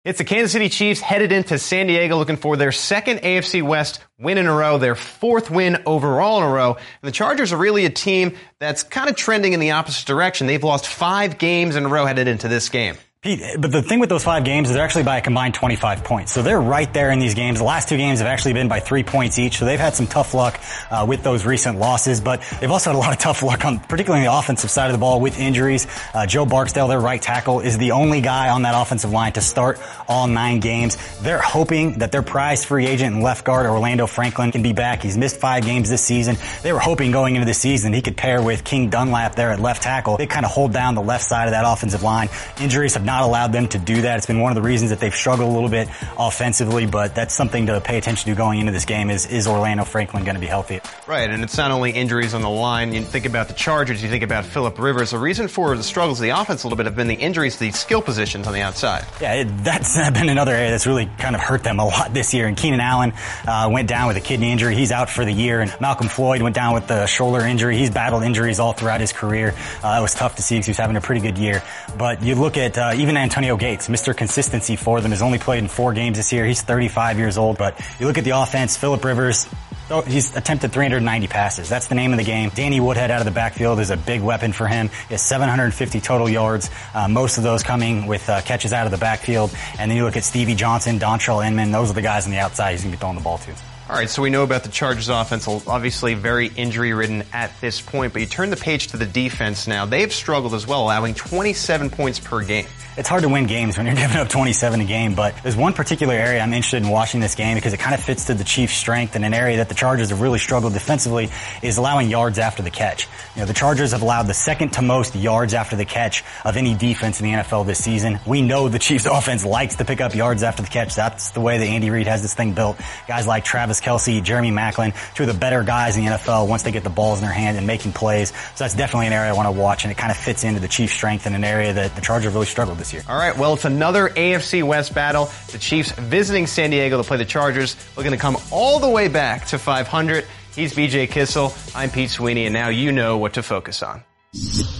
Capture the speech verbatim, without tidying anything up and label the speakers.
Speaker 1: It's the Kansas City Chiefs headed into San Diego looking for their second A F C West win in a row, their fourth win overall in a row. And the Chargers are really a team that's kind of trending in the opposite direction. They've lost five games in a row headed into this game.
Speaker 2: Pete, but the thing with those five games is they're actually by a combined twenty-five points. So they're right there in these games. The last two games have actually been by three points each. So they've had some tough luck uh, with those recent losses, but they've also had a lot of tough luck on, particularly on the offensive side of the ball with injuries. Uh, Joe Barksdale, their right tackle, is the only guy on that offensive line to start all nine games. They're hoping that their prized free agent and left guard Orlando Franklin can be back. He's missed five games this season. They were hoping going into the season he could pair with King Dunlap there at left tackle. They kind of hold down the left side of that offensive line. Injuries have not allowed them to do do that. It's been one of the reasons that they've struggled a little bit offensively, but that's something to pay attention to going into this game is, is Orlando Franklin going to be healthy?
Speaker 1: Right, and it's not only injuries on the line. You think about the Chargers, you think about Phillip Rivers. The reason for the struggles of the offense a little bit have been the injuries to the skill positions on the outside.
Speaker 2: Yeah, it, that's been another area that's really kind of hurt them a lot this year. And Keenan Allen uh, went down with a kidney injury. He's out for the year. And Malcolm Floyd went down with the shoulder injury. He's battled injuries all throughout his career. Uh, it was tough to see because he was having a pretty good year. But you look at uh, even Antonio Gates, Mister Consistency for them, has only played in four games this year. He's thirty-five years old, but you look at the offense, Phillip Rivers, oh, he's attempted three hundred ninety passes. That's the name of the game. Danny Woodhead out of the backfield is a big weapon for him. He has seven hundred fifty total yards, uh, most of those coming with uh, catches out of the backfield. And then you look at Stevie Johnson, Dontrell Inman, those are the guys on the outside he's going to be throwing the ball to.
Speaker 1: All right, so we know about the Chargers offense, obviously very injury-ridden at this point, but you turn the page to the defense now. They've struggled as well, allowing twenty-seven points per game.
Speaker 2: It's hard to win games when you're giving up twenty-seven a game, but there's one particular area I'm interested in watching this game because it kind of fits to the Chiefs' strength, and an area that the Chargers have really struggled defensively is allowing yards after the catch. You know, the Chargers have allowed the second to most yards after the catch of any defense in the N F L this season. We know the Chiefs' offense likes to pick up yards after the catch. That's the way that Andy Reid has this thing built. Guys like Travis Kelce, Jeremy Maclin, two of the better guys in the N F L once they get the balls in their hand and making plays. So that's definitely an area I want to watch, and it kind of fits into the Chiefs' strength in an area that the Chargers really struggled this year.
Speaker 1: All right, well, it's another A F C West battle. The Chiefs visiting San Diego to play the Chargers, looking to come all the way back to five hundred. He's B J Kissel. I'm Pete Sweeney, and now you know what to focus on.